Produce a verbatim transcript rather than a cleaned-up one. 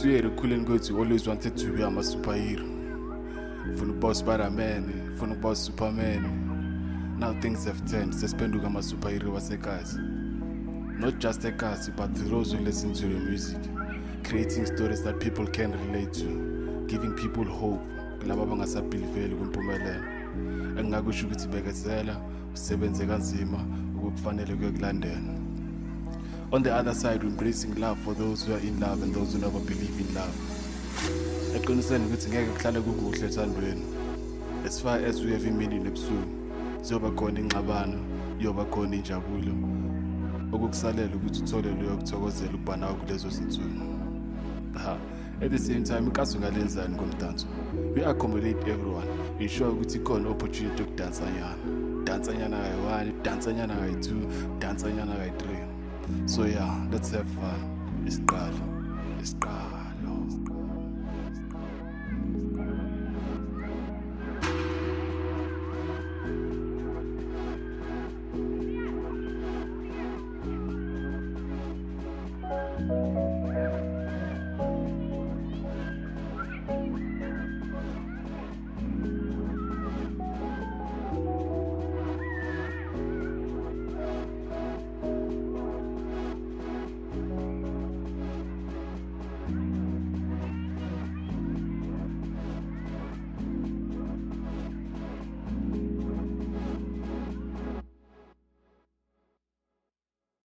Swear ekhuleni kwethu always wanted to be a superhero. Funa ukuba Spider-Man, funa ukuba Superman. Now things have turned, sesiphenduka ama superhero wasekazi. Not just ekasi, but those who listen to the music, creating stories that people can relate to, giving people hope. Laba bangasabhiliveli kwimpumelelo. Engakusho ukuthi bekezela, usebenze kanzima ukufanele kuyokulandela. On the other side, we're embracing love for those who are in love and those who never believe in love. Eqiniseni ukuthi ngeke kuhlale kukuhle ethandweni. As far as we have imini nebusuku, siyoba khona ingxabano, yoba khona injabulo. Okukusalela ukuthi uthole leyo kuthokozela ukuba nawe kulezo zinsuku. Ha, at the same time ikaso ngalenzani komdanso. We accommodate everyone. Ensure ukuthi khona opportunity yokudansa nyana. Dansa nyana kayi one, dansa nyana kayi two, dansa nyana kayi three. So yeah, let's have fun. Isiqalo. Isiqalo.